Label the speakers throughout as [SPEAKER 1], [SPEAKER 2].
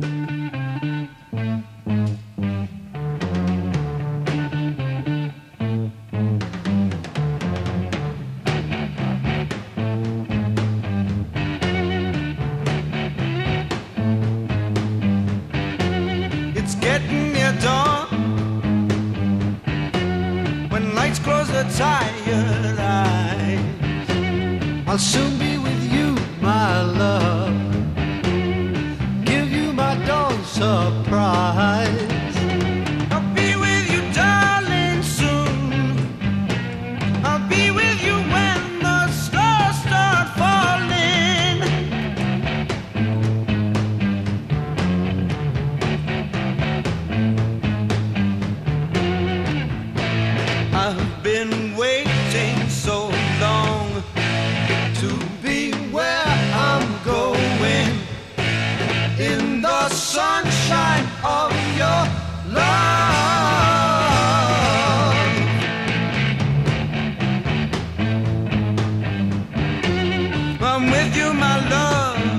[SPEAKER 1] It's getting near dawn. When lights close the tired eyes, I'll soon be with you, my love. Give you my dawn surprise. I'll be with you, darling, soon. I'll be with you when the stars start falling. I've been waiting so long to be where I'm going, in the sunshine of your love. I'm with you, my love,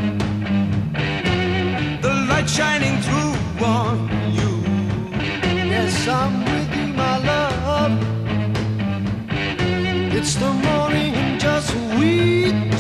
[SPEAKER 1] the light shining through on you. Yes, I'm with you, my love. It's the morning and just we